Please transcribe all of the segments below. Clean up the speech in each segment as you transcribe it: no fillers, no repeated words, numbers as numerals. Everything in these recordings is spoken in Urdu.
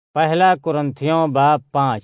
پہلا کرنتھیوں باب 5۔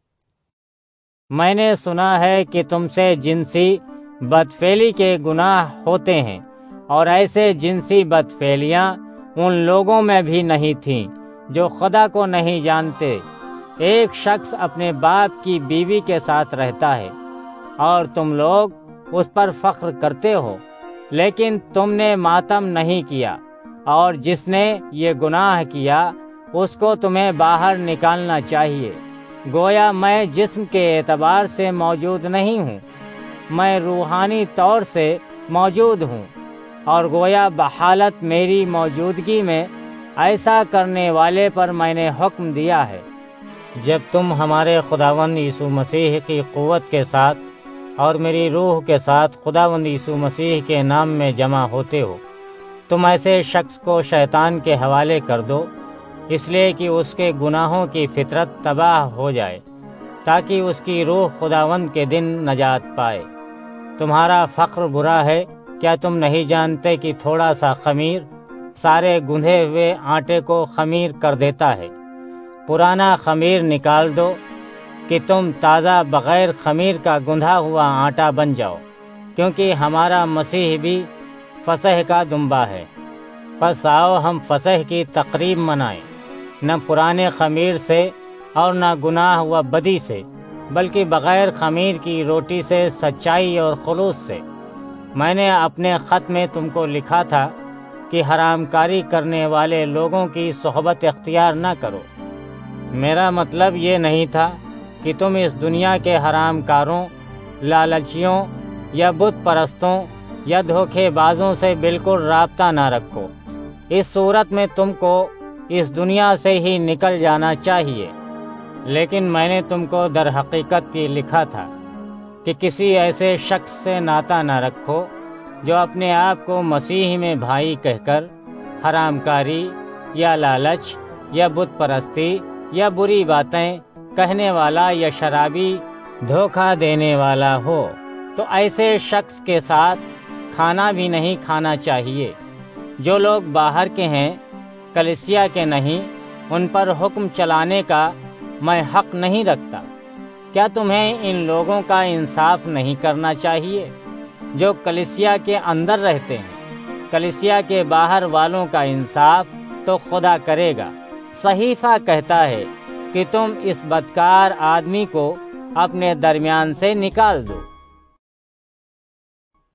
میں نے سنا ہے کہ تم سے جنسی بدفعلی کے گناہ ہوتے ہیں، اور ایسے جنسی بدفعلیاں ان لوگوں میں بھی نہیں تھیں جو خدا کو نہیں جانتے۔ ایک شخص اپنے باپ کی بیوی کے ساتھ رہتا ہے اور تم لوگ اس پر فخر کرتے ہو، لیکن تم نے ماتم نہیں کیا، اور جس نے یہ گناہ کیا اس کو تمہیں باہر نکالنا چاہیے۔ گویا میں جسم کے اعتبار سے موجود نہیں ہوں، میں روحانی طور سے موجود ہوں، اور گویا بحالت میری موجودگی میں ایسا کرنے والے پر میں نے حکم دیا ہے۔ جب تم ہمارے خداوند یسوع مسیح کی قوت کے ساتھ اور میری روح کے ساتھ خداوند یسوع مسیح کے نام میں جمع ہوتے ہو، تم ایسے شخص کو شیطان کے حوالے کر دو، اس لیے کہ اس کے گناہوں کی فطرت تباہ ہو جائے، تاکہ اس کی روح خداوند کے دن نجات پائے۔ تمہارا فخر برا ہے، کیا تم نہیں جانتے کہ تھوڑا سا خمیر سارے گندھے ہوئے آٹے کو خمیر کر دیتا ہے؟ پرانا خمیر نکال دو کہ تم تازہ بغیر خمیر کا گندھا ہوا آٹا بن جاؤ، کیونکہ ہمارا مسیح بھی فصح کا دمبا ہے۔ پس آؤ ہم فصح کی تقریب منائیں، نہ پرانے خمیر سے اور نہ گناہ و بدی سے، بلکہ بغیر خمیر کی روٹی سے سچائی اور خلوص سے۔ میں نے اپنے خط میں تم کو لکھا تھا کہ حرام کاری کرنے والے لوگوں کی صحبت اختیار نہ کرو۔ میرا مطلب یہ نہیں تھا کہ تم اس دنیا کے حرام کاروں، لالچیوں یا بت پرستوں یا دھوکے بازوں سے بالکل رابطہ نہ رکھو۔ اس صورت میں تم کو اس دنیا سے ہی نکل جانا چاہیے، لیکن میں نے تم کو در حقیقت یہ لکھا تھا کہ کسی ایسے شخص سے ناطہ نہ رکھو جو اپنے آپ کو مسیح میں بھائی کہہ کر حرام کاری یا لالچ یا بت پرستی یا بری باتیں کہنے والا یا شرابی دھوکہ دینے والا ہو، تو ایسے شخص کے ساتھ کھانا بھی نہیں کھانا چاہیے۔ جو لوگ باہر کے ہیں، کلیسیا کے نہیں، ان پر حکم چلانے کا میں حق نہیں رکھتا۔ کیا تمہیں ان لوگوں کا انصاف نہیں کرنا چاہیے جو کلیسیا کے اندر رہتے ہیں؟ کلیسیا کے باہر والوں کا انصاف تو خدا کرے گا۔ صحیفہ کہتا ہے کہ تم اس بدکار آدمی کو اپنے درمیان سے نکال دو۔